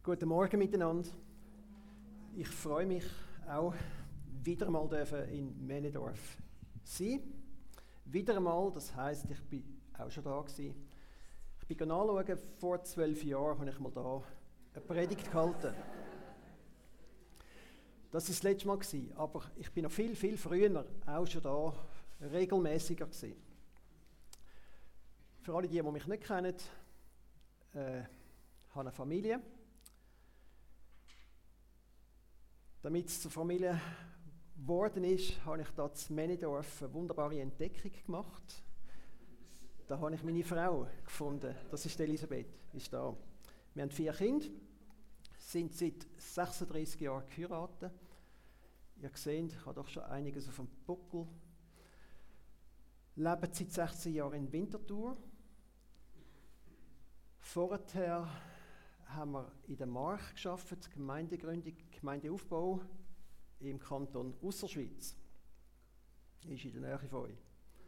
Guten Morgen miteinander. Ich freue mich auch, wieder einmal in Männedorf sein. Wieder einmal, das heisst, ich bin auch schon da gewesen. Ich bin nachschauen, vor 12 Jahren habe ich mal da eine Predigt gehalten. Das war das letzte Mal gewesen, aber ich bin noch viel, viel früher auch schon da, regelmäßiger gewesen. Für alle, die mich nicht kennen, habe eine Familie. Damit es zur Familie geworden ist, habe ich da in Männedorf eine wunderbare Entdeckung gemacht. Da habe ich meine Frau gefunden. Das ist Elisabeth, ist da. Wir haben 4 Kinder, sind seit 36 Jahren geheiratet. Ihr seht, ich habe doch schon einiges auf dem Buckel. Leben seit 16 Jahren in Winterthur. Vorher haben wir in der Mark gearbeitet, Gemeindegründung, Gemeindeaufbau im Kanton Ausserschweiz. Ist in der Nähe von euch.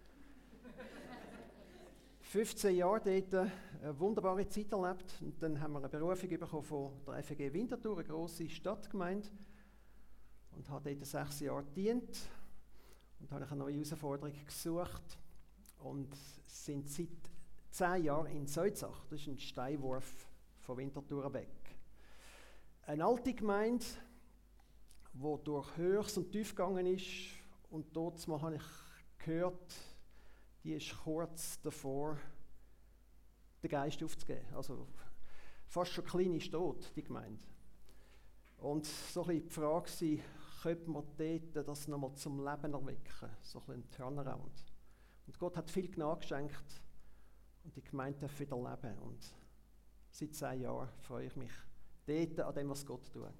15 Jahre dort eine wunderbare Zeit erlebt. Und dann haben wir eine Berufung bekommen von der FEG Winterthur, eine grosse Stadtgemeinde. Und habe dort 6 Jahre gedient. Und habe eine neue Herausforderung gesucht. Und sind seit 10 Jahren in Seuzach. Das ist ein Steinwurf von Winterthur weg. Eine alte Gemeinde, die durch Höchst und Tief gegangen ist. Und dort mal habe ich gehört, die ist kurz davor, den Geist aufzugeben. Also fast schon klein ist tot, die Gemeinde. Und so ein bisschen die Frage war, könnte man dort das nochmal zum Leben erwecken? So ein bisschen ein Turnaround. Und Gott hat viel Gnade geschenkt und die Gemeinde darf wieder leben. Und seit 10 Jahren freue ich mich dort an dem, was Gott tut.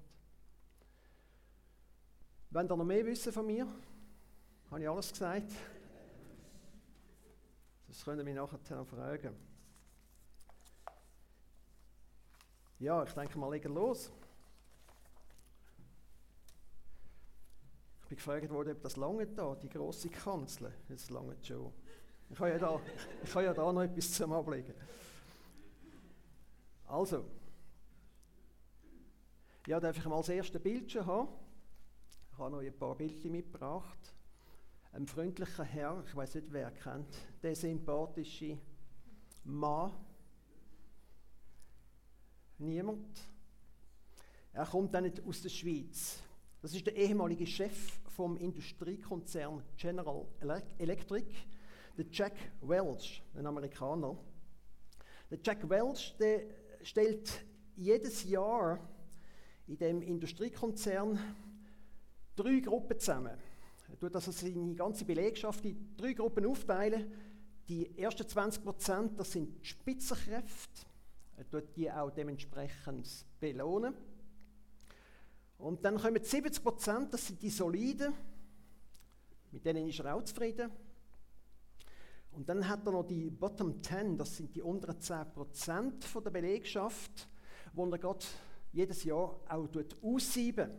Wenn ihr noch mehr wissen von mir, habe ich alles gesagt. Das könnt ihr mich nachher noch fragen. Ja, ich denke mal, legen los. Ich bin gefragt worden, ob das lange da, die grosse Kanzel. Das lange schon. Ich habe ja da noch etwas zum Ablegen. Also, ja, darf ich mal das erste Bild schon haben? Ich habe noch ein paar Bilder mitgebracht. Ein freundlicher Herr, ich weiß nicht, wer er kennt, der sympathische Mann. Niemand? Er kommt dann nicht aus der Schweiz. Das ist der ehemalige Chef vom Industriekonzern General Electric, der Jack Welch, ein Amerikaner. Der Jack Welch, der stellt jedes Jahr in dem Industriekonzern 3 Gruppen zusammen. Er tut also seine ganze Belegschaft in 3 Gruppen aufteilen. Die ersten 20%, das sind die Spitzenkräfte. Er tut die auch dementsprechend belohnen. Und dann kommen 70%, das sind die Soliden. Mit denen ist er auch zufrieden. Und dann hat er noch die Bottom 10, das sind die unteren 10% von der Belegschaft, wo er Gott jedes Jahr auch aussieben.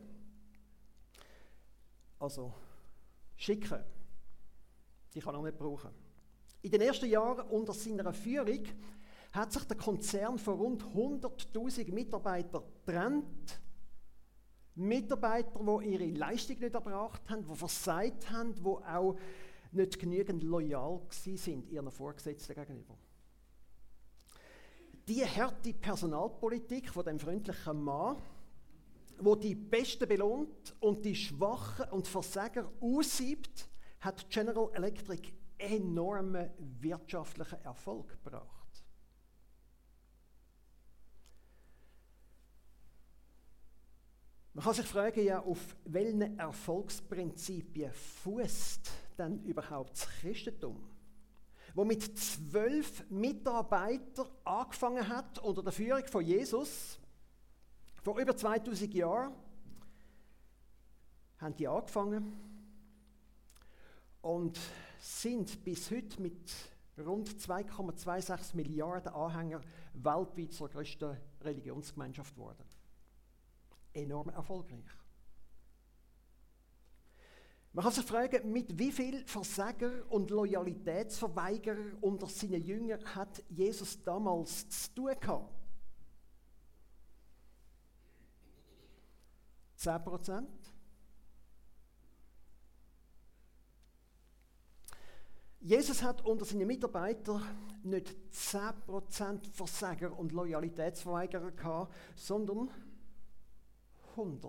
Also schicken. Die kann er nicht brauchen. In den ersten Jahren unter seiner Führung hat sich der Konzern von rund 100'000 Mitarbeitern getrennt. Mitarbeiter, die ihre Leistung nicht erbracht haben, die versagt haben, die auch nicht genügend loyal sind ihren Vorgesetzten gegenüber. Die harte Personalpolitik von dem freundlichen Mann, wo die Besten belohnt und die Schwachen und Versager aussiebt, hat General Electric enormen wirtschaftlichen Erfolg gebracht. Man kann sich fragen, ja, auf welchen Erfolgsprinzipien fußt denn überhaupt das Christentum? Wo mit 12 Mitarbeitern angefangen hat unter der Führung von Jesus, vor über 2000 Jahren, haben die angefangen und sind bis heute mit rund 2,26 Milliarden Anhängern weltweit zur grössten Religionsgemeinschaft geworden. Enorm erfolgreich. Man kann sich fragen, mit wie vielen Versager und Loyalitätsverweigerer unter seinen Jüngern hat Jesus damals zu tun gehabt? 10%? Jesus hat unter seinen Mitarbeitern nicht 10% Versager und Loyalitätsverweigerer gehabt, sondern 100%.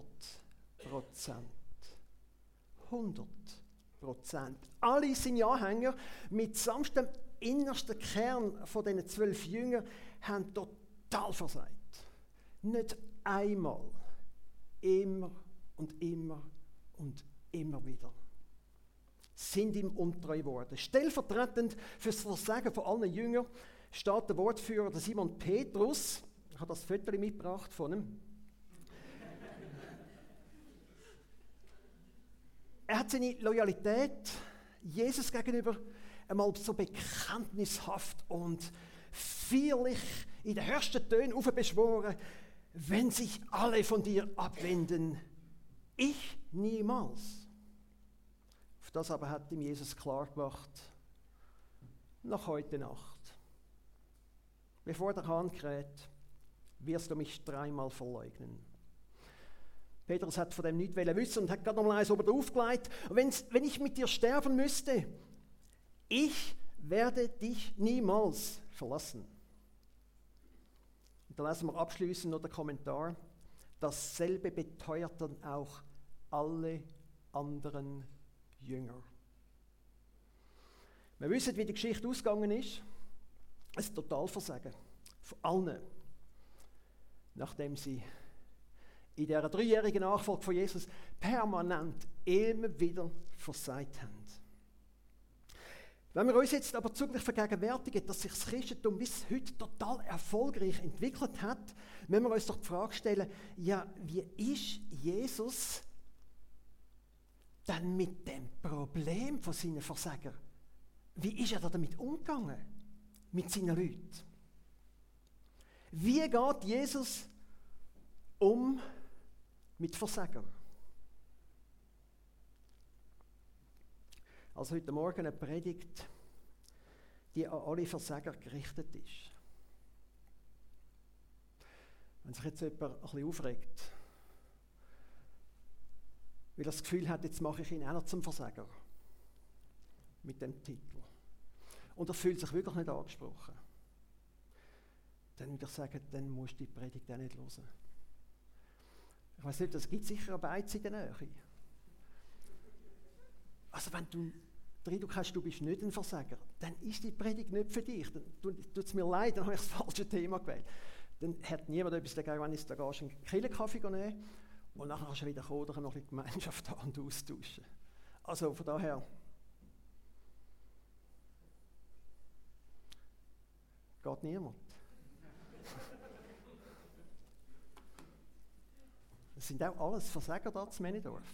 100%. Alle seine Anhänger mit samt dem innersten Kern von diesen 12 Jüngern haben total versagt. Nicht einmal. Immer und immer und immer wieder. Sind ihm untreu geworden. Stellvertretend für das Versagen von allen Jüngern steht der Wortführer, der Simon Petrus. Ich habe das Foto mitgebracht von ihm. Er hat seine Loyalität Jesus gegenüber einmal so bekenntnishaft und feierlich in den höchsten Tönen aufbeschworen: Wenn sich alle von dir abwenden, ich niemals. Auf das aber hat ihm Jesus klar gemacht: Noch heute Nacht, bevor der Hahn kräht, wirst du mich 3-mal verleugnen. Petrus hat von dem nichts wissen und hat gerade nochmal eins oben draufgelegt: Wenn ich mit dir sterben müsste, ich werde dich niemals verlassen. Und da lesen wir abschließend noch den Kommentar: Dasselbe beteuerten auch alle anderen Jünger. Wir wissen, wie die Geschichte ausgegangen ist. Ein Totalversagen von allen, nachdem sie in dieser 3-jährigen Nachfolge von Jesus permanent immer wieder versagt haben. Wenn wir uns jetzt aber zugleich vergegenwärtigen, dass sich das Christentum bis heute total erfolgreich entwickelt hat, müssen wir uns doch die Frage stellen: Ja, wie ist Jesus dann mit dem Problem von seinen Versagern? Wie ist er damit umgegangen? Mit seinen Leuten? Wie geht Jesus um mit Versagern? Also heute Morgen eine Predigt, die an alle Versager gerichtet ist. Wenn sich jetzt jemand ein bisschen aufregt, weil er das Gefühl hat, jetzt mache ich ihn auch noch zum Versager mit dem Titel, und er fühlt sich wirklich nicht angesprochen, dann würde ich sagen, dann musst du die Predigt auch nicht hören. Ich weiss nicht, es gibt sicher eine Beiz in der Nähe. Also wenn du den Eindruck hast, du bist nicht ein Versager, dann ist die Predigt nicht für dich. Dann tut es mir leid, dann habe ich das falsche Thema gewählt. Dann hat niemand etwas dagegen, wenn du da gehst, einen Killerkaffee nehmen und nachher kannst du wieder kommen oder noch ein bisschen Gemeinschaft haben und austauschen. Also von daher, geht niemand. Es sind auch alles Versager da zu Männendorf.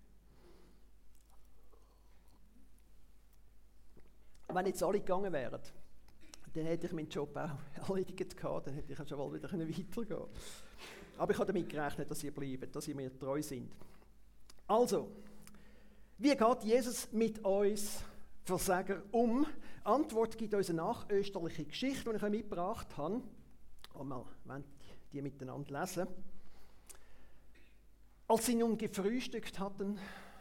Wenn jetzt alle gegangen wären, dann hätte ich meinen Job auch erledigt gehabt, dann hätte ich schon mal wieder weitergehen können. Aber ich habe damit gerechnet, dass ihr bleibt, dass ihr mir treu sind. Also, wie geht Jesus mit uns Versager um? Antwort gibt uns eine nachösterliche Geschichte, die ich euch mitgebracht habe. Und wir wollen die miteinander lesen. Als sie nun gefrühstückt hatten,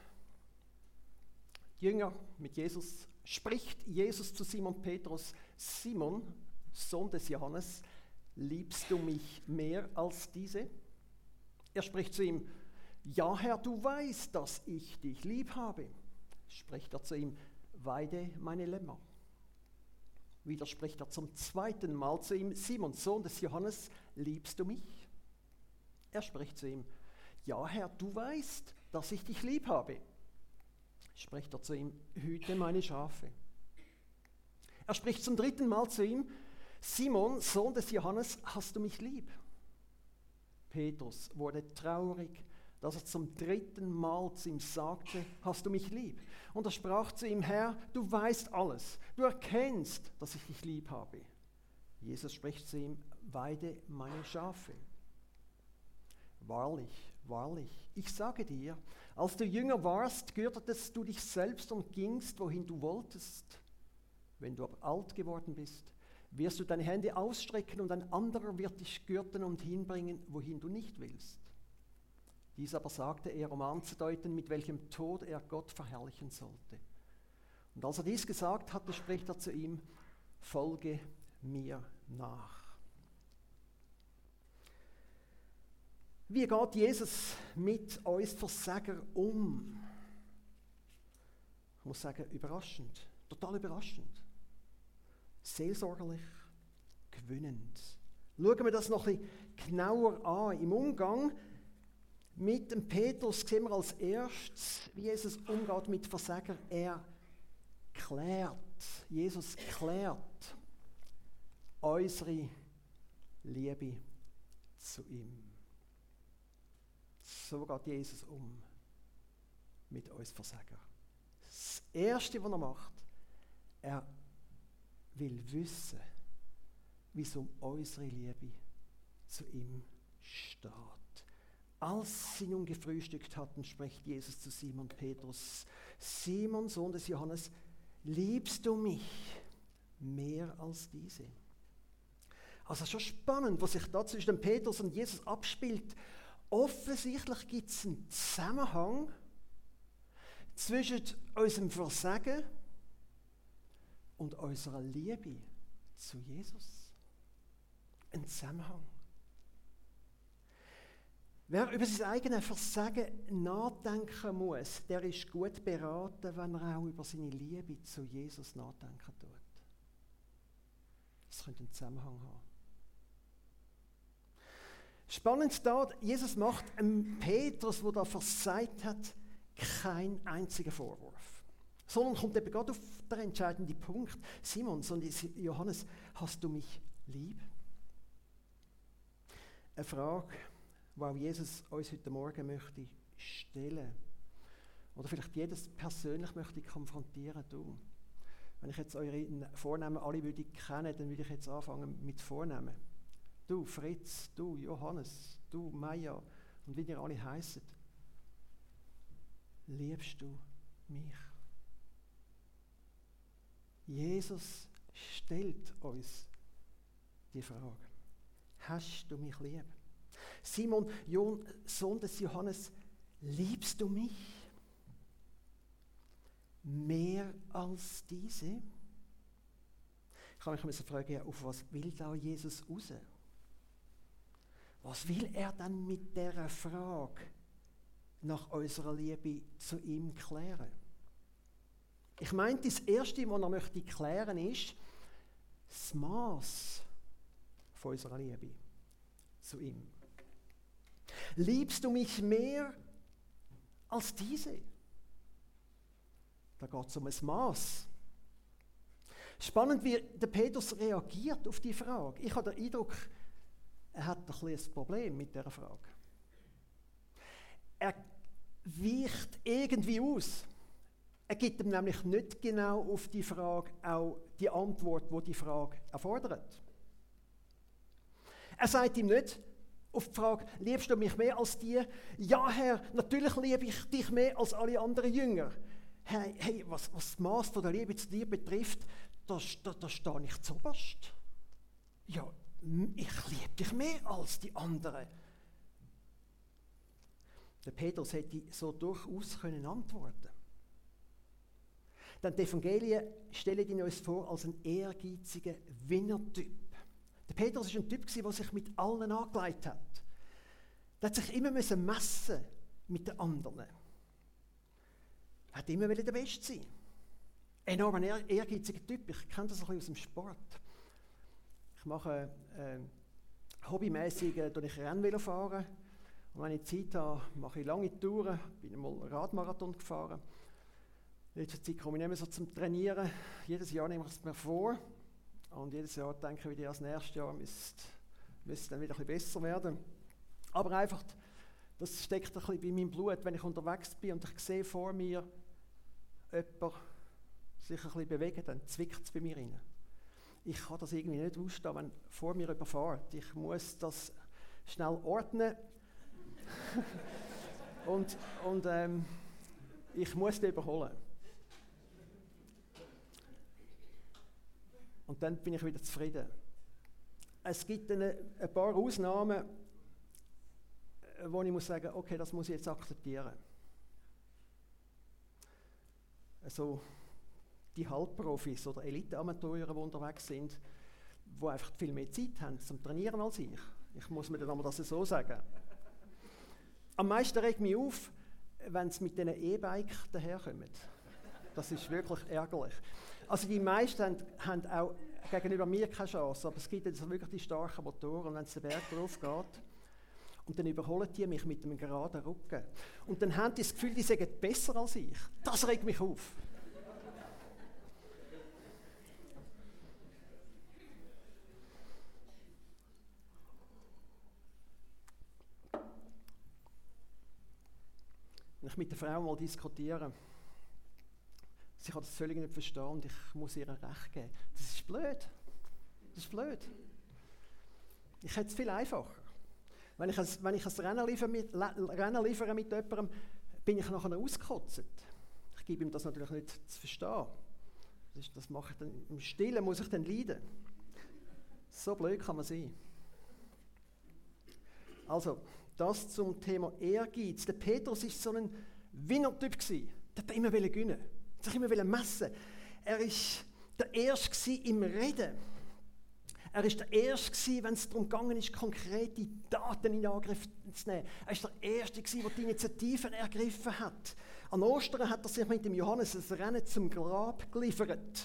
die Jünger mit Jesus, spricht Jesus zu Simon Petrus: Simon, Sohn des Johannes, liebst du mich mehr als diese? Er spricht zu ihm: Ja, Herr, du weißt, dass ich dich lieb habe. Spricht er zu ihm: Weide meine Lämmer. Wieder spricht er zum 2. Mal zu ihm: Simon, Sohn des Johannes, liebst du mich? Er spricht zu ihm: Ja, Herr, du weißt, dass ich dich lieb habe. Spricht er zu ihm: Hüte meine Schafe. Er spricht zum 3. Mal zu ihm: Simon, Sohn des Johannes, hast du mich lieb? Petrus wurde traurig, dass er zum 3. Mal zu ihm sagte: Hast du mich lieb? Und er sprach zu ihm: Herr, du weißt alles, du erkennst, dass ich dich lieb habe. Jesus spricht zu ihm: Weide meine Schafe. Wahrlich, wahrlich, ich sage dir, als du jünger warst, gürtetest du dich selbst und gingst, wohin du wolltest. Wenn du aber alt geworden bist, wirst du deine Hände ausstrecken und ein anderer wird dich gürten und hinbringen, wohin du nicht willst. Dies aber sagte er, um anzudeuten, mit welchem Tod er Gott verherrlichen sollte. Und als er dies gesagt hatte, spricht er zu ihm: Folge mir nach. Wie geht Jesus mit uns Versagern um? Ich muss sagen, überraschend, total überraschend. Seelsorgerlich, gewinnend. Schauen wir das noch ein bisschen genauer an. Im Umgang mit dem Petrus sehen wir als erstes, wie Jesus umgeht mit Versagern. Jesus klärt unsere Liebe zu ihm. So geht Jesus um mit uns Versagern. Das Erste, was er macht, er will wissen, wie es um unsere Liebe zu ihm steht. Als sie nun gefrühstückt hatten, spricht Jesus zu Simon Petrus: Simon, Sohn des Johannes, liebst du mich mehr als diese? Also schon spannend, was sich da zwischen dem Petrus und Jesus abspielt. Offensichtlich gibt es einen Zusammenhang zwischen unserem Versagen und unserer Liebe zu Jesus. Ein Zusammenhang. Wer über sein eigenes Versagen nachdenken muss, der ist gut beraten, wenn er auch über seine Liebe zu Jesus nachdenken tut. Das könnte einen Zusammenhang haben. Spannend da, Jesus macht Petrus, der da versagt hat, keinen einzigen Vorwurf. Sondern kommt eben gerade auf den entscheidenden Punkt: Simon, Sohn des Johannes, hast du mich lieb? Eine Frage, die auch Jesus uns heute Morgen möchte stellen. Oder vielleicht jedes persönlich möchte konfrontieren. Du, wenn ich jetzt eure Vornamen alle würde kennen, dann würde ich jetzt anfangen mit Vornamen. Du Fritz, du Johannes, du Maja und wie ihr alle heisst. Liebst du mich? Jesus stellt uns die Frage: Hast du mich lieb? Simon, Sohn des Johannes, liebst du mich mehr als diese? Ich kann mich fragen, auf was will da Jesus raus? Was will er dann mit dieser Frage nach unserer Liebe zu ihm klären? Ich meine, das Erste, was er möchte klären, ist das Maß von unserer Liebe zu ihm. Liebst du mich mehr als diese? Da geht es um ein Maß. Spannend, wie der Petrus reagiert auf die Frage. Ich habe den Eindruck, er hat ein kleines Problem mit dieser Frage. Er weicht irgendwie aus. Er gibt ihm nämlich nicht genau auf die Frage auch die Antwort, die die Frage erfordert. Er sagt ihm nicht auf die Frage: Liebst du mich mehr als die? Ja, Herr, natürlich liebe ich dich mehr als alle anderen Jünger. Hey, was das Maß der Liebe zu dir betrifft, da stehe ich zuoberst. Ja, ich liebe dich mehr als die anderen. Der Petrus hätte so durchaus können antworten. Denn die Evangelien stellen ihn uns vor als einen ehrgeizigen Winnertyp. Der Petrus war ein Typ, der sich mit allen angelegt hat. Der hat sich immer messen mit den anderen. Er hat immer der Beste sein. Enorm ein ehrgeiziger Typ. Ich kenne das ein bisschen aus dem Sport. Ich mache hobbymäßig Rennvelo fahren. Und wenn ich Zeit habe, mache ich lange Touren. Ich bin einmal Radmarathon gefahren. In letzter Zeit komme ich nicht mehr so zum Trainieren. Jedes Jahr nehme ich es mir vor. Und jedes Jahr denke ich wieder, das nächste Jahr müsste dann wieder ein bisschen besser werden. Aber einfach, das steckt ein bisschen bei meinem Blut, wenn ich unterwegs bin und ich sehe vor mir jemanden sich ein bisschen bewegen, dann zwickt es bei mir rein. Ich kann das irgendwie nicht ausstehen, wenn vor mir jemand fährt. Ich muss das schnell ordnen und ich muss den überholen. Und dann bin ich wieder zufrieden. Es gibt ein paar Ausnahmen, wo ich muss sagen, okay, das muss ich jetzt akzeptieren. Also die Halbprofis oder Elite-Amateure, die unterwegs sind, die einfach viel mehr Zeit haben zum Trainieren als ich. Ich muss mir dann aber das so sagen. Am meisten regt mich auf, wenn sie mit diesen E-Bike daherkommen. Das ist wirklich ärgerlich. Also die meisten haben auch gegenüber mir keine Chance, aber es gibt jetzt wirklich die starken Motoren, wenn es den Berg drauf geht. Und dann überholen die mich mit einem geraden Rücken. Und dann haben die das Gefühl, die sagen besser als ich. Das regt mich auf. Wenn ich mit der Frau mal diskutiere, sie kann das völlig nicht verstehen und ich muss ihr Recht geben. Das ist blöd. Das ist blöd. Ich hätte es viel einfacher. Wenn ich ein Rennen liefere mit jemandem, bin ich nachher ausgekotzt. Ich gebe ihm das natürlich nicht zu verstehen. Das mache ich dann, im Stillen muss ich dann leiden. So blöd kann man sein. Also, das zum Thema Ehrgeiz. Der Petrus war so ein Winnertyp. Der wollte immer gewinnen, sich immer messen. Er war der Erste im Reden. Er war der Erste, wenn es darum gegangen ist, konkrete Daten in Angriff zu nehmen. Er war der Erste, der die Initiativen ergriffen hat. An Ostern hat er sich mit dem Johannes ein Rennen zum Grab geliefert.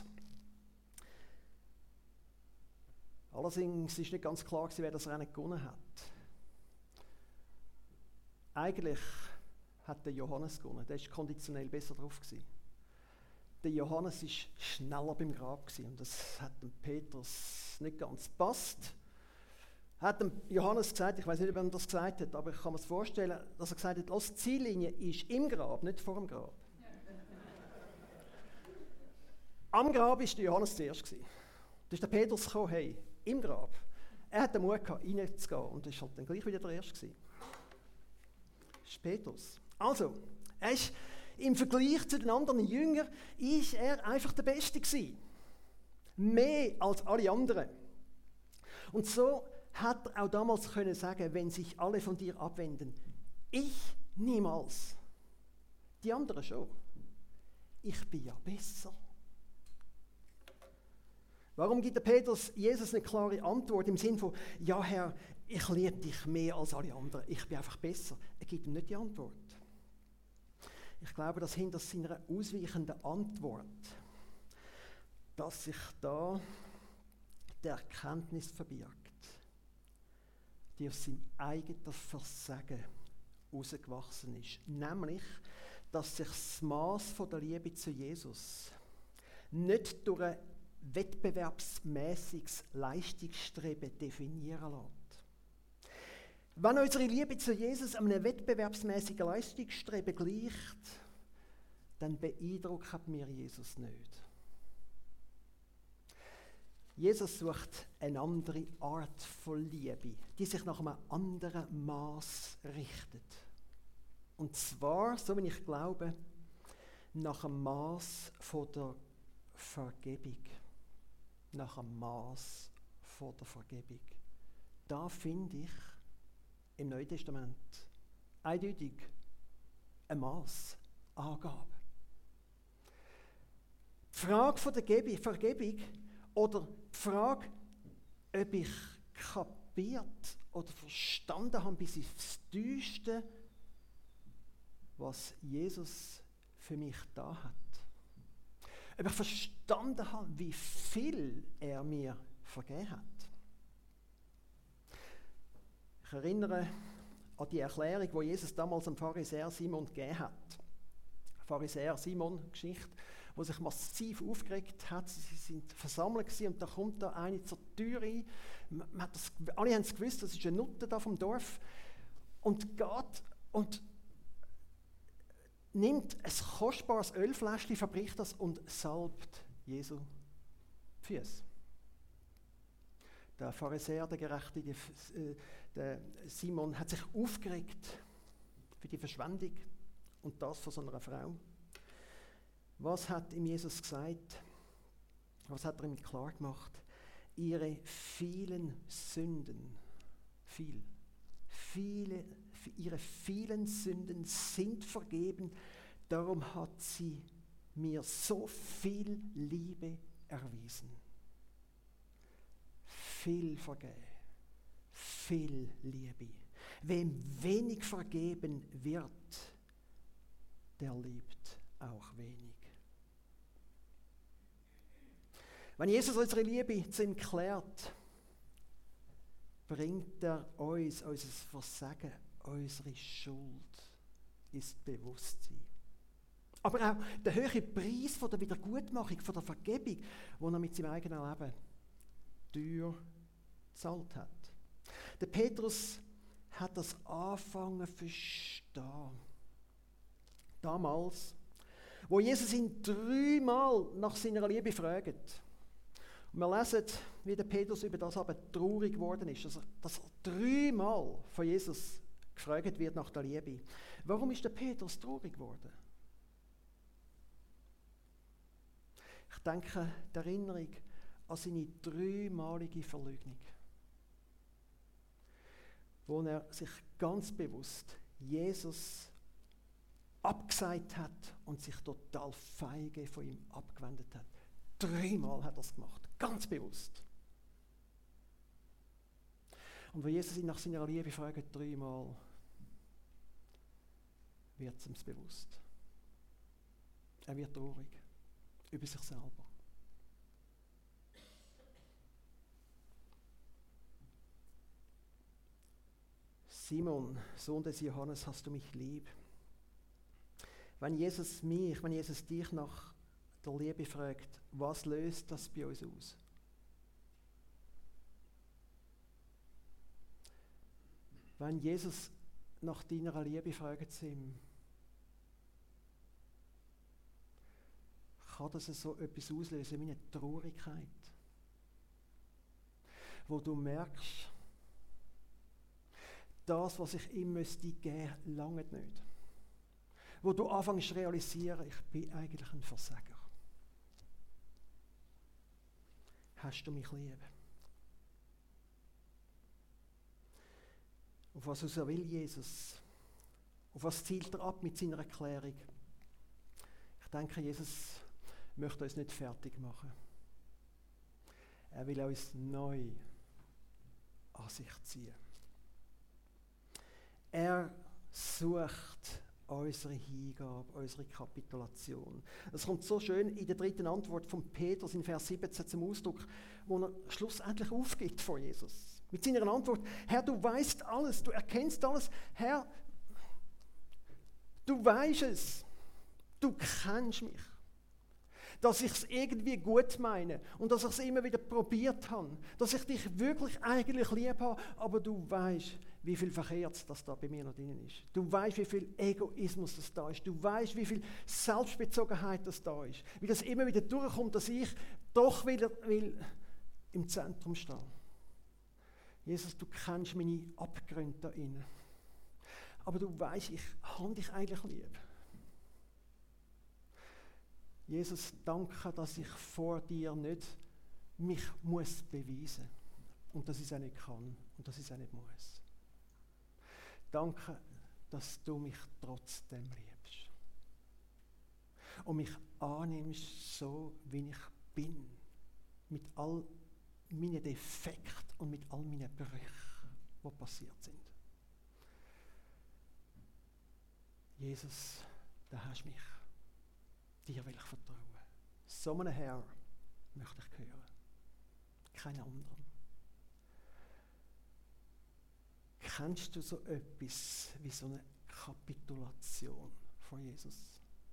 Allerdings war nicht ganz klar, wer das Rennen gewonnen hat. Eigentlich hat der Johannes gewonnen. Der war konditionell besser drauf. Der Johannes war schneller beim Grab und das hat dem Petrus nicht ganz gepasst. Hat dem Johannes gesagt, ich weiß nicht, ob er ihm das gesagt hat, aber ich kann mir das vorstellen, dass er gesagt hat, die Ziellinie ist im Grab, nicht vor dem Grab. Am Grab war der Johannes zuerst. Da ist der Petrus gekommen, hey, im Grab. Er hat den Mut gehabt, reinzugehen und ist halt dann gleich wieder der Erste. Das ist Petrus. Also, er ist im Vergleich zu den anderen Jüngern ist er einfach der Beste gewesen. Mehr als alle anderen. Und so hat er auch damals können sagen, wenn sich alle von dir abwenden, ich niemals. Die anderen schon. Ich bin ja besser. Warum gibt der Petrus Jesus eine klare Antwort im Sinn von, ja Herr, ich liebe dich mehr als alle anderen, ich bin einfach besser? Er gibt ihm nicht die Antwort. Ich glaube, dass hinter seiner ausweichenden Antwort, dass sich da die Erkenntnis verbirgt, die aus seinem eigenen Versagen herausgewachsen ist. Nämlich, dass sich das Maß der Liebe zu Jesus nicht durch ein wettbewerbsmäßiges Leistungsstreben definieren lässt. Wenn unsere Liebe zu Jesus einem wettbewerbsmäßigen Leistungsstreben gleicht, dann beeindruckt mir Jesus nicht. Jesus sucht eine andere Art von Liebe, die sich nach einem anderen Maß richtet. Und zwar, so wie ich glaube, nach dem Maß der Vergebung. Nach dem Maß der Vergebung. Da finde ich im Neuen Testament eindeutig eine Maßangabe. Die Frage von der Vergebung oder die Frage, ob ich kapiert oder verstanden habe bis ins Tiefste, was Jesus für mich da hat. Ob ich verstanden habe, wie viel er mir vergeben hat. Ich erinnere an die Erklärung, die Jesus damals dem Pharisäer Simon gegeben hat. Pharisäer Simon, Geschichte, wo sich massiv aufgeregt hat. Sie sind versammelt gewesen, und da kommt da eine zur Tür rein. Alle haben es gewusst, das ist eine Nutte da vom Dorf. Und geht und nimmt ein kostbares Ölfläschchen, verbricht das und salbt Jesu Füße. Der Pharisäer, der Gerechte, der Simon, hat sich aufgeregt für die Verschwendung und das von so einer Frau. Was hat ihm Jesus gesagt? Was hat er ihm klar gemacht? Ihre vielen Sünden, viele ihre vielen Sünden sind vergeben, darum hat sie mir so viel Liebe erwiesen. Viel vergeben, viel Liebe. Wem wenig vergeben wird, der liebt auch wenig. Wenn Jesus unsere Liebe zu ihm klärt, bringt er uns unser Versagen, unsere Schuld ins Bewusstsein. Aber auch der hohe Preis von der Wiedergutmachung, von der Vergebung, den er mit seinem eigenen Leben teuer gezahlt hat. Der Petrus hat das angefangen zu verstehen. Damals, wo Jesus ihn 3-mal nach seiner Liebe fragt. Und wir lesen, wie der Petrus über das aber traurig geworden ist, dass er 3-mal von Jesus gefragt wird nach der Liebe. Warum ist der Petrus traurig geworden? Ich denke, die Erinnerung an seine 3-malige Verleugnung, wo er sich ganz bewusst Jesus abgesagt hat und sich total feige von ihm abgewendet hat. 3-mal hat er es gemacht, ganz bewusst. Und wenn Jesus ihn nach seiner Liebe fragt, 3-mal, wird es ihm bewusst. Er wird traurig über sich selber. Simon, Sohn des Johannes, hast du mich lieb? Wenn Jesus dich nach der Liebe fragt, was löst das bei uns aus? Wenn Jesus nach deiner Liebe fragt zu ihm, kann das so etwas auslösen wie eine Traurigkeit, wo du merkst, das, was ich ihm müsste geben, lange nicht. Wo du anfängst zu realisieren, ich bin eigentlich ein Versager. Hast du mich lieb? Auf was will Jesus? Auf was zielt er ab mit seiner Erklärung? Ich denke, Jesus möchte uns nicht fertig machen. Er will uns neu an sich ziehen. Er sucht unsere Hingabe, unsere Kapitulation. Das kommt so schön in der 3. Antwort von Petrus in Vers 17 zum Ausdruck, wo er schlussendlich aufgibt vor Jesus. Mit seiner Antwort: Herr, du weißt alles, du erkennst alles. Herr, du weißt es, du kennst mich. Dass ich es irgendwie gut meine und dass ich es immer wieder probiert habe, dass ich dich wirklich eigentlich lieb habe, aber du weißt, wie viel Verkehrt das da bei mir noch drin ist. Du weißt, wie viel Egoismus das da ist. Du weißt, wie viel Selbstbezogenheit das da ist. Wie das immer wieder durchkommt, dass ich doch wieder will im Zentrum stehen. Jesus, du kennst meine Abgründe da innen. Aber du weißt, ich habe dich eigentlich lieb. Jesus, danke, dass ich vor dir nicht mich muss beweisen und dass ich es auch nicht kann und dass ich es auch nicht muss. Danke, dass du mich trotzdem liebst und mich annimmst, so wie ich bin, mit all meinen Defekten und mit all meinen Brüchen, die passiert sind. Jesus, da hast du mich. Dir will ich vertrauen. So einen Herr möchte ich hören. Keinen anderen. Kennst du so etwas wie so eine Kapitulation von Jesus?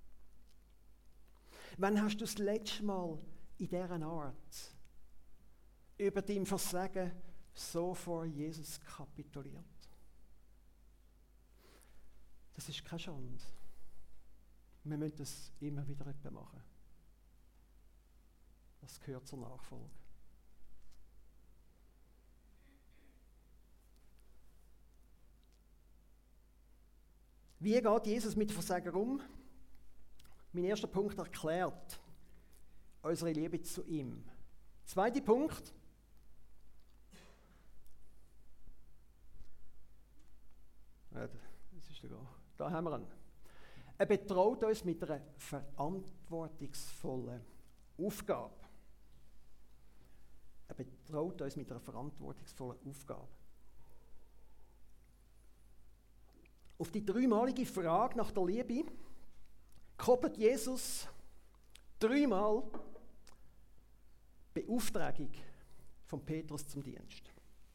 Wann hast du das letzte Mal in dieser Art über dein Versagen so vor Jesus kapituliert? Das ist keine Schande. Wir müssen das immer wieder machen. Das gehört zur Nachfolge. Wie geht Jesus mit Versagen um? Mein erster Punkt erklärt unsere Liebe zu ihm. Zweiter Das ist da haben wir ihn. Er betraut uns mit einer verantwortungsvollen Aufgabe. Er betraut uns mit einer verantwortungsvollen Aufgabe. Auf die dreimalige Frage nach der Liebe koppelt Jesus dreimal Beauftragung von Petrus zum Dienst.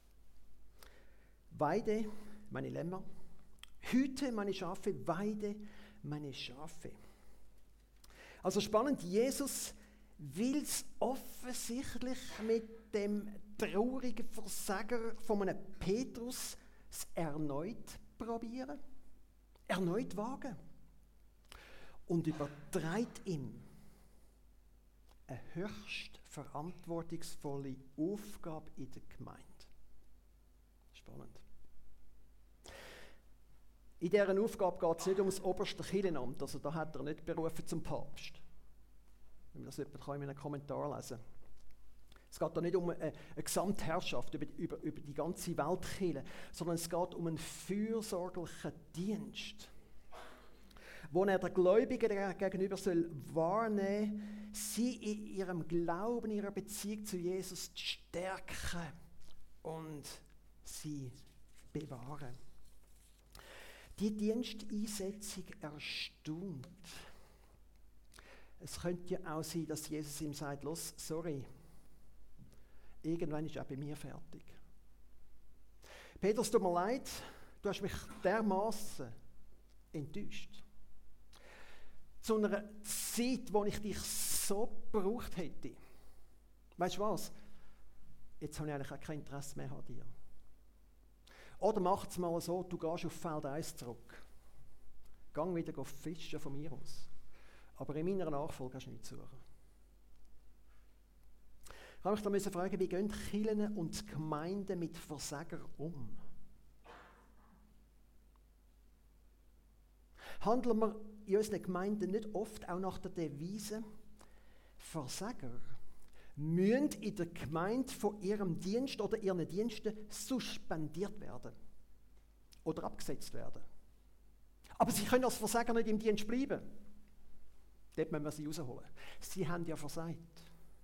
Weide meine Lämmer, hüte meine Schafe, weide meine Schafe. Also spannend, Jesus will es offensichtlich mit dem traurigen Versager von einem Petrus erneut probieren, erneut wagen und übertreibt ihm eine höchst verantwortungsvolle Aufgabe in der Gemeinde. Spannend. In dieser Aufgabe geht es nicht um das oberste Kirchenamt, also da hat er nicht berufen zum Papst. Wenn man das jemand in einem Kommentar lesen kann. Es geht da nicht um eine Gesamtherrschaft über die ganze Weltkirche, sondern es geht um einen fürsorglichen Dienst, wo er den Gläubigen gegenüber soll wahrnehmen, sie in ihrem Glauben, in ihrer Beziehung zu Jesus stärken und sie bewahren. Die Diensteinsetzung erstaunt. Es könnte ja auch sein, dass Jesus ihm sagt, los, sorry, irgendwann ist auch bei mir fertig. Petrus, tut mir leid, du hast mich dermaßen enttäuscht. Zu einer Zeit, wo ich dich so gebraucht hätte. Weißt du was? Jetzt habe ich eigentlich auch kein Interesse mehr an dir. Oder mach es mal so, du gehst auf Feld 1 zurück. Gang wieder fischen von mir aus. Aber in meiner Nachfolge hast du nichts zu suchen. Ich habe mich da fragen, wie gehen die Kirchen und die Gemeinden mit Versagern um? Handeln wir in unseren Gemeinden nicht oft auch nach der Devise, Versager müssen in der Gemeinde von ihrem Dienst oder ihren Diensten suspendiert werden oder abgesetzt werden. Aber sie können als Versager nicht im Dienst bleiben. Dort müssen wir sie rausholen. Sie haben ja versagt.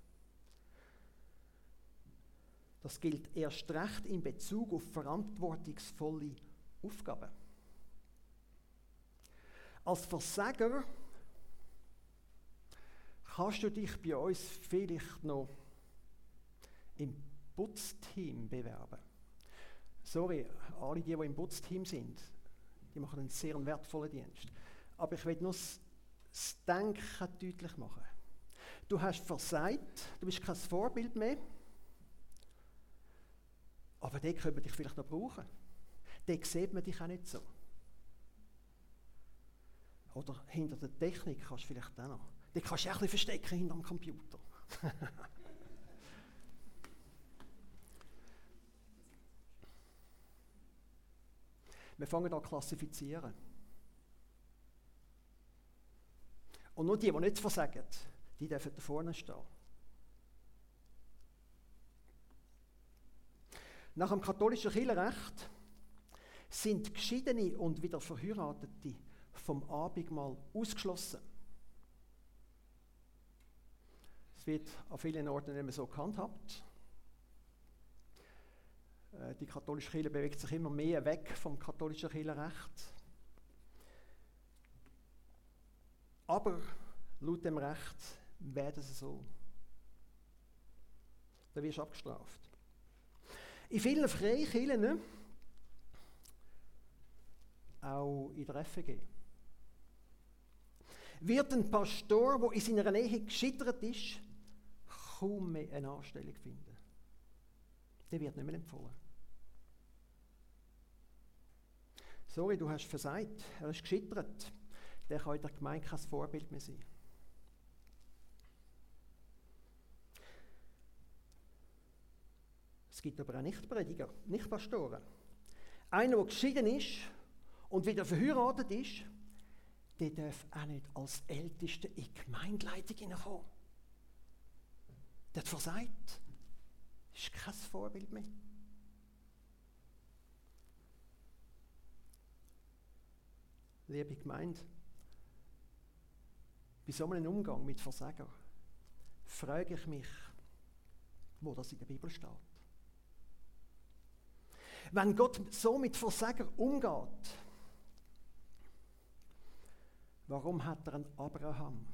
Das gilt erst recht in Bezug auf verantwortungsvolle Aufgaben. Als Versager kannst du dich bei uns vielleicht noch im Putzteam bewerben. Sorry, alle die im Putzteam sind, die machen einen sehr wertvollen Dienst. Aber ich will nur das Denken deutlich machen. Du hast versagt, du bist kein Vorbild mehr, aber dort könnte man dich vielleicht noch brauchen. Dort sieht man dich auch nicht so. Oder hinter der Technik kannst du vielleicht auch noch. Die kannst du auch ein bisschen verstecken hinter dem Computer. Wir fangen an zu klassifizieren. Und nur die nicht versagen, die dürfen da vorne stehen. Nach dem katholischen Kirchenrecht sind Geschiedene und wieder Verheiratete vom Abendmahl ausgeschlossen. Es wird an vielen Orten nicht mehr so gehandhabt. Die katholische Kirche bewegt sich immer mehr weg vom katholischen Kirchenrecht. Aber laut dem Recht werden sie so. Da wirst du abgestraft. In vielen Freikirchen, auch in der FEG, wird ein Pastor, der in seiner Ehe gescheitert ist, kaum mehr eine Anstellung finden. Der wird nicht mehr empfohlen. Sorry, du hast versagt, er ist gescheitert. Der kann in der Gemeinde kein Vorbild mehr sein. Es gibt aber auch Nichtprediger, Nichtpastoren. Einer, der geschieden ist und wieder verheiratet ist, der darf auch nicht als Ältester in die Gemeindeleitung hineinkommen. Der hat versagt. Das ist kein Vorbild mehr. Liebe Gemeinde, bei so einem Umgang mit Versager frage ich mich, wo das in der Bibel steht. Wenn Gott so mit Versager umgeht, warum hat er einen Abraham,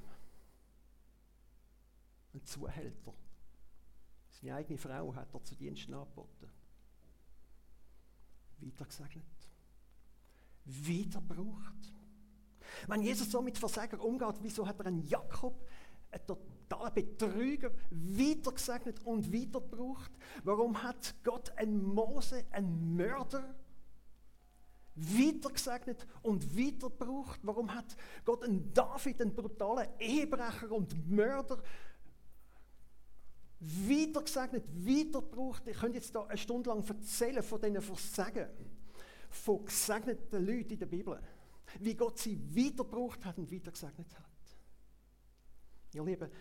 einen Zuhälter? Seine eigene Frau hat er zu Diensten angeboten. Weitergesegnet. Wieder gebraucht. Wenn Jesus so mit Versager umgeht, wieso hat er einen Jakob, einen totalen Betrüger, weitergesegnet und wieder gebraucht? Warum hat Gott einen Mose, einen Mörder, weitergesegnet und wieder gebraucht? Warum hat Gott einen David, einen brutalen Ehebrecher und Mörder, weitergesegnet, wieder gebraucht? Ich könnte jetzt da eine Stunde lang erzählen von diesen Versagen, von gesegneten Leuten in der Bibel, wie Gott sie wieder gebraucht hat und wieder gesegnet hat. Ihr Lieben,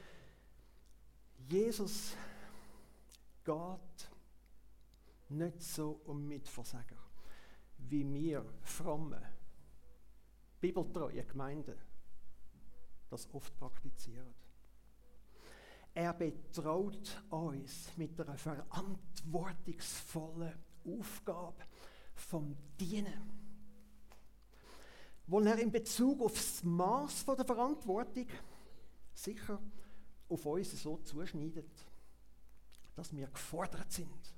Jesus geht nicht so um mit Versager, wie wir fromme, bibeltreue Gemeinden das oft praktizieren. Er betraut uns mit einer verantwortungsvollen Aufgabe vom Dienen, wo er in Bezug auf das Maß der Verantwortung sicher auf uns so zuschneidet, dass wir gefordert sind,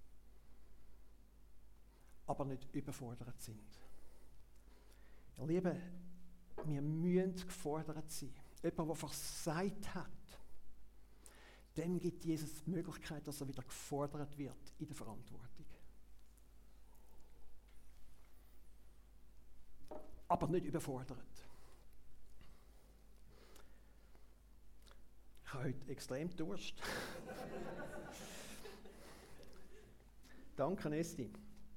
aber nicht überfordert sind. Ihr Lieben, wir müssen gefordert sein. Jemand, der versagt hat, dem gibt Jesus die Möglichkeit, dass er wieder gefordert wird in der Verantwortung. Aber nicht überfordert. Ich habe heute extrem Durst. Danke, Esti.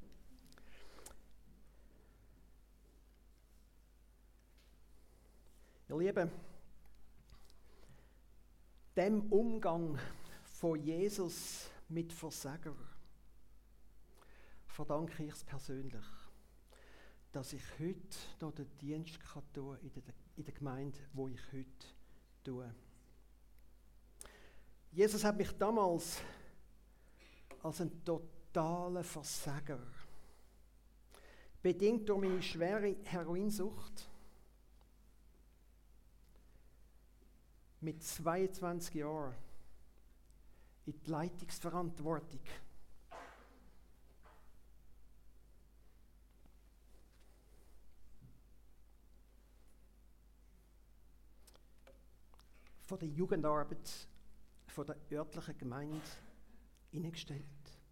Ihr Lieben, dem Umgang von Jesus mit Versager verdanke ich es persönlich, dass ich heute noch den Dienst tun kann in der Gemeinde, wo ich heute tue. Jesus hat mich damals als einen totalen Versager, bedingt durch meine schwere Heroinsucht, mit 22 Jahren in die Leitungsverantwortung von der Jugendarbeit von der örtlichen Gemeinde hineingestellt.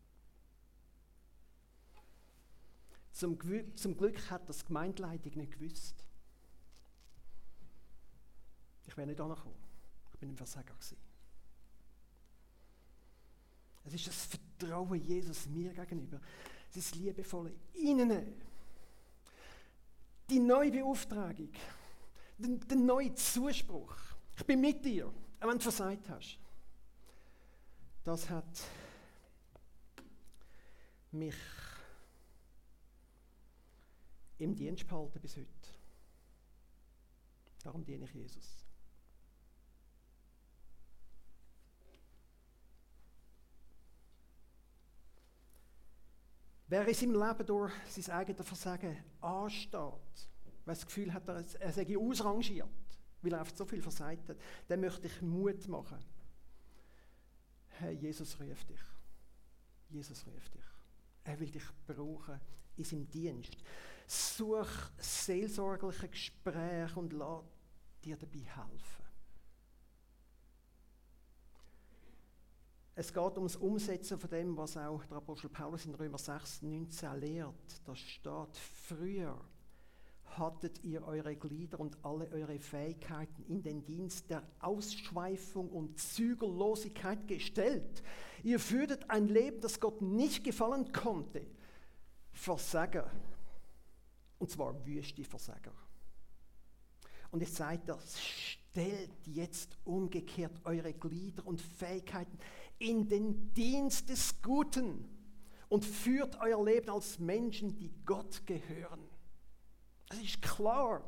Zum Glück hat das die Gemeindeleitung nicht gewusst. Ich wäre nicht angekommen. Ich bin ein Versager gewesen. Es ist das Vertrauen Jesus mir gegenüber, das liebevolle Innennehmen, die neue Beauftragung, der neue Zuspruch. Ich bin mit dir, auch wenn du versagt hast. Das hat mich im Dienst behalten bis heute. Darum diene ich Jesus. Wer in seinem Leben durch sein eigenes Versagen ansteht, wer das Gefühl hat, er sei ausrangiert, weil er so viel versagt hat, dem möchte ich Mut machen. Hey, Jesus ruft dich. Jesus ruft dich. Er will dich brauchen in seinem Dienst. Such seelsorgliche Gespräche und lass dir dabei helfen. Es geht um das Umsetzen von dem, was auch der Apostel Paulus in Römer 6, 19 lehrt. Da steht: Früher hattet ihr eure Glieder und alle eure Fähigkeiten in den Dienst der Ausschweifung und Zügellosigkeit gestellt. Ihr führtet ein Leben, das Gott nicht gefallen konnte. Versager. Und zwar wüste Versager. Und es sagt das: Stellt jetzt umgekehrt eure Glieder und Fähigkeiten in den Dienst des Guten und führt euer Leben als Menschen, die Gott gehören. Es ist klar.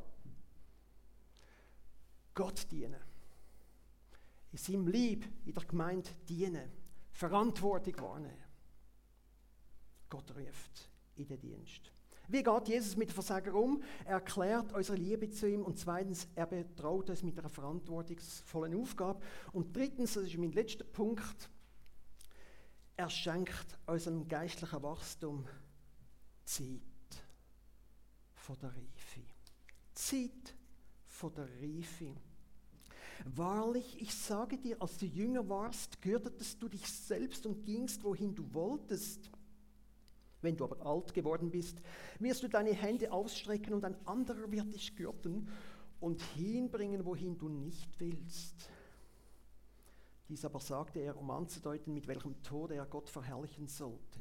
Gott dienen. In seinem Lieb, in der Gemeinde dienen. Verantwortung wahrnehmen. Gott ruft in den Dienst. Wie geht Jesus mit den Versagern um? Er erklärt unsere Liebe zu ihm und zweitens, er betraut uns mit einer verantwortungsvollen Aufgabe. Und drittens, das ist mein letzter Punkt, er schenkt unserem geistlichen Wachstum Zeit von der Reife. Zeit von der Reife. Wahrlich, ich sage dir, als du jünger warst, gürtetest du dich selbst und gingst, wohin du wolltest. Wenn du aber alt geworden bist, wirst du deine Hände ausstrecken und ein anderer wird dich gürten und hinbringen, wohin du nicht willst. Dies aber sagte er, um anzudeuten, mit welchem Tode er Gott verherrlichen sollte.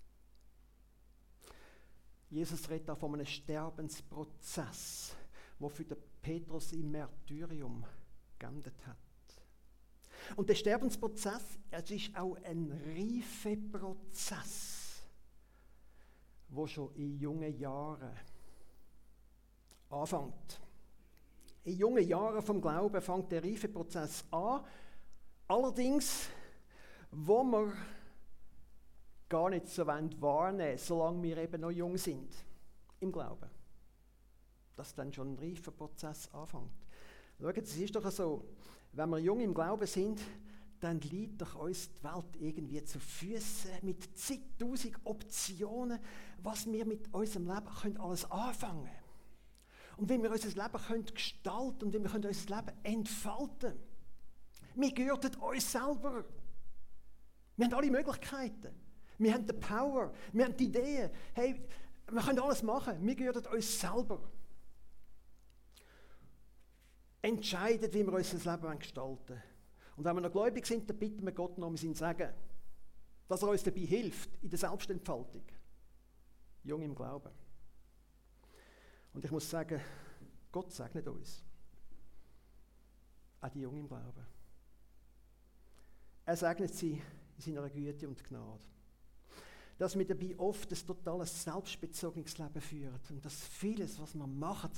Jesus redet da von einem Sterbensprozess, der für den Petrus im Märtyrium geendet hat. Und der Sterbensprozess, es ist auch ein Reifeprozess, wo schon in jungen Jahren anfängt. In jungen Jahren vom Glauben fängt der Reifeprozess an, allerdings, wo wir gar nicht so wahrnehmen wollen, solange wir eben noch jung sind im Glauben. Dass dann schon ein Reifeprozess anfängt. Schaut, es ist doch so, wenn wir jung im Glauben sind, dann liegt doch uns die Welt irgendwie zu Füßen mit zigtausend Optionen, was wir mit unserem Leben alles anfangen können. Und wie wir unser Leben gestalten und wie wir unser Leben entfalten können. Wir gehören uns selber. Wir haben alle Möglichkeiten. Wir haben die Power, wir haben die Ideen. Hey, wir können alles machen. Wir gehören uns selber. Entscheiden, wie wir unser Leben gestalten wollen. Und wenn wir noch gläubig sind, dann bitten wir Gott noch um sein Segen, dass er uns dabei hilft, in der Selbstentfaltung. Jung im Glauben. Und ich muss sagen, Gott segnet uns. Auch die Jungen im Glauben. Er segnet sie in seiner Güte und Gnade. Dass wir dabei oft ein totales selbstbezogenes Leben führen und dass vieles, was wir machen,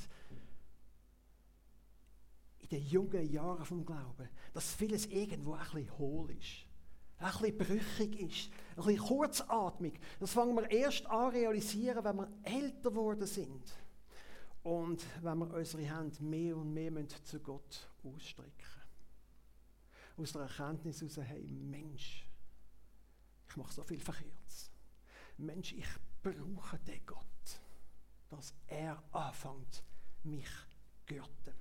in den jungen Jahren vom Glauben, dass vieles irgendwo ein bisschen hohl ist, ein bisschen brüchig ist, ein bisschen kurzatmig. Das fangen wir erst an realisieren, wenn wir älter geworden sind und wenn wir unsere Hände mehr und mehr zu Gott ausstrecken. Aus der Erkenntnis heraus, hey Mensch, ich mache so viel Verkehrtes. Mensch, ich brauche den Gott, dass er anfängt, mich zu gürten.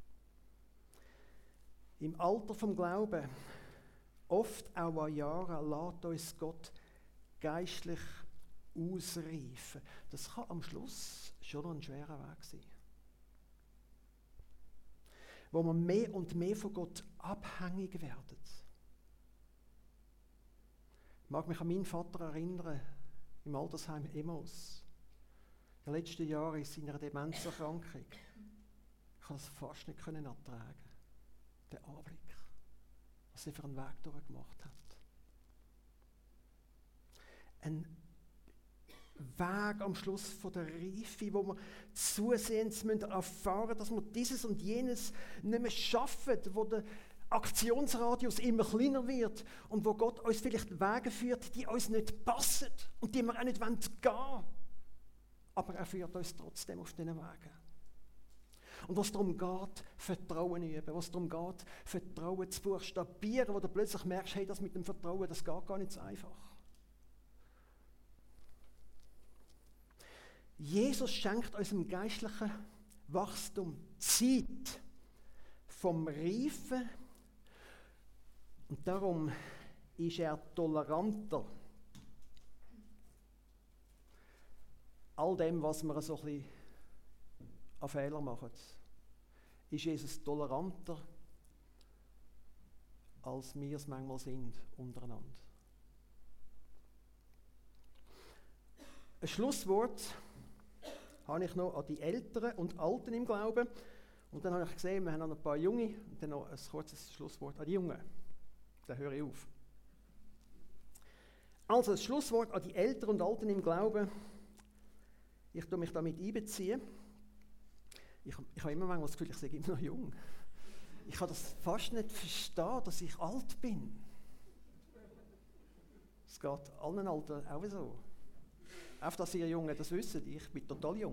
Im Alter vom Glauben, oft auch an Jahren, lässt uns Gott geistlich ausreifen. Das kann am Schluss schon noch ein schwerer Weg sein. Wo wir mehr und mehr von Gott abhängig werden. Ich mag mich an meinen Vater erinnern, im Altersheim Emmaus. In den letzten Jahren ist seiner Demenzerkrankung. Ich konnte es fast nicht ertragen. Der Anblick, was er für einen Weg durchgemacht hat. Ein Weg am Schluss von der Reife, wo wir zusehends erfahren müssen, dass wir dieses und jenes nicht mehr schaffen, wo der Aktionsradius immer kleiner wird und wo Gott uns vielleicht Wege führt, die uns nicht passen und die wir auch nicht gehen wollen. Aber er führt uns trotzdem auf diesen Wegen. Und was darum geht, Vertrauen üben, was darum geht, Vertrauen zu buchstabieren, wo du plötzlich merkst, hey, das mit dem Vertrauen, das geht gar nicht so einfach. Jesus schenkt unserem geistlichen Wachstum Zeit vom Reifen und darum ist er toleranter. All dem, was wir so ein bisschen an Fehler machen, ist Jesus toleranter, als wir es manchmal sind untereinander. Ein Schlusswort habe ich noch an die Älteren und Alten im Glauben. Und dann habe ich gesehen, wir haben noch ein paar Junge und dann noch ein kurzes Schlusswort an die Jungen. Dann höre ich auf. Also das Schlusswort an die Älteren und Alten im Glauben. Ich tue mich damit einbeziehen. Ich habe immer manchmal das Gefühl, ich sei immer noch jung. Ich kann das fast nicht verstehen, dass ich alt bin. Es geht allen Alten auch so. Auch, dass ihr Jungen das wisst, ich bin total jung.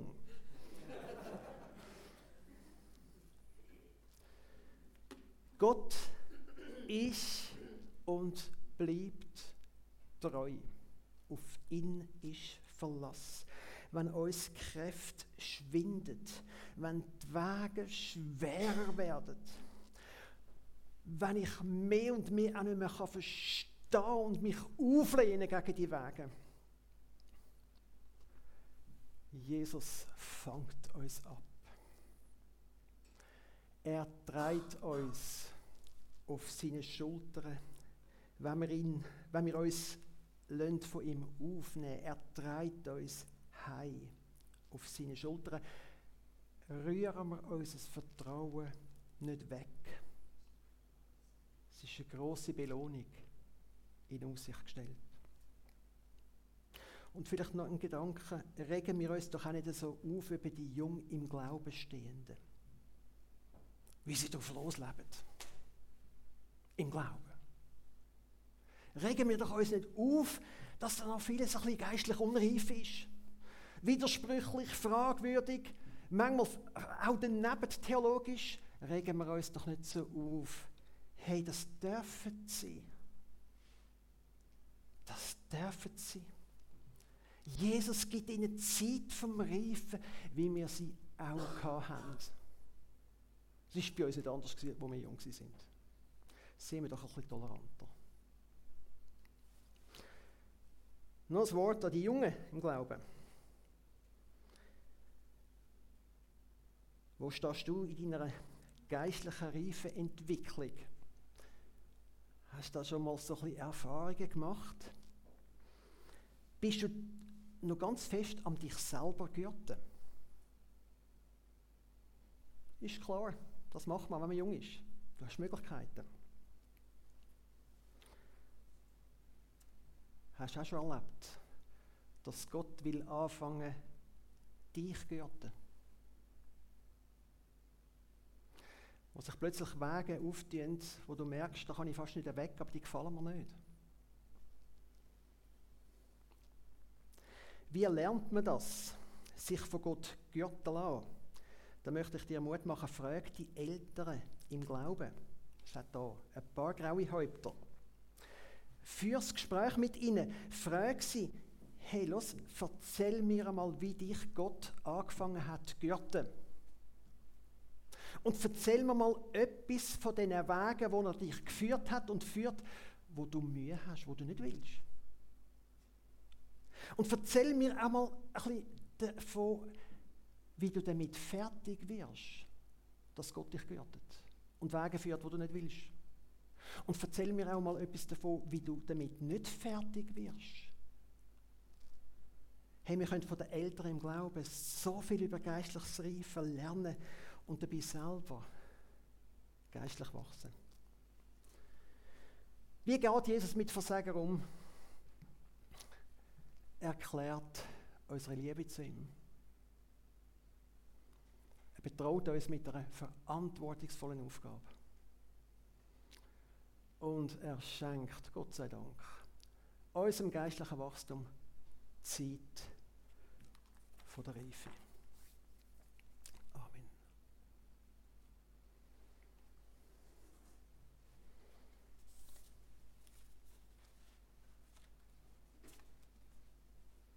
Gott ist und bleibt treu. Auf ihn ist Verlass. Wenn uns die Kräfte schwinden, wenn die Wege schwerer werden, wenn ich mehr und mehr auch nicht mehr verstehen kann und mich auflehnen gegen die Wege. Jesus fängt uns ab. Er trägt uns auf seine Schultern, wenn wir uns von ihm aufnehmen. Er trägt uns heim auf seine Schultern. Rühren wir unser Vertrauen nicht weg. Es ist eine grosse Belohnung in Aussicht gestellt. Und vielleicht noch ein Gedanke, regen wir uns doch auch nicht so auf über die jung im Glauben Stehenden. Wie sie drauf losleben. Im Glauben. Regen wir doch uns nicht auf, dass da noch vieles ein bisschen geistlich unreif ist. Widersprüchlich, fragwürdig, manchmal auch daneben theologisch. Regen wir uns doch nicht so auf. Hey, das dürfen sie. Das dürfen sie. Jesus gibt ihnen Zeit vom Reifen, wie wir sie auch hatten. Es war bei uns nicht anders, als wir jung waren. Sehen wir doch ein bisschen toleranter. Noch ein Wort an die Jungen im Glauben. Wo stehst du in deiner geistlichen Reifenentwicklung? Hast du da schon mal so ein bisschen Erfahrungen gemacht? Bist du noch ganz fest an dich selber gürten? Ist klar, das macht man, wenn man jung ist. Du hast Möglichkeiten. Hast du auch schon erlebt, dass Gott will anfangen, dich zu gürten? Wo sich plötzlich Wege auftun, wo du merkst, da kann ich fast nicht weg, aber die gefallen mir nicht. Wie lernt man das, sich von Gott gürten zu lassen? Da möchte ich dir Mut machen, frag die Älteren im Glauben. Es hat hier ein paar graue Häupter. Führ das Gespräch mit ihnen. Frag sie, hey, los, erzähl mir einmal, wie dich Gott angefangen hat zu gürten. Und erzähl mir mal etwas von den Wegen, wo er dich geführt hat und führt, wo du Mühe hast, wo du nicht willst. Und erzähl mir auch mal ein bisschen davon, wie du damit fertig wirst, dass Gott dich gürtet und Wege führt, wo du nicht willst. Und erzähl mir auch mal etwas davon, wie du damit nicht fertig wirst. Hey, wir können von den Eltern im Glauben so viel über geistliches Reifen lernen und dabei selber geistlich wachsen. Wie geht Jesus mit Versagen um? Er erklärt unsere Liebe zu ihm. Er betraut uns mit einer verantwortungsvollen Aufgabe. Und er schenkt, Gott sei Dank, unserem geistlichen Wachstum Zeit von der Reife.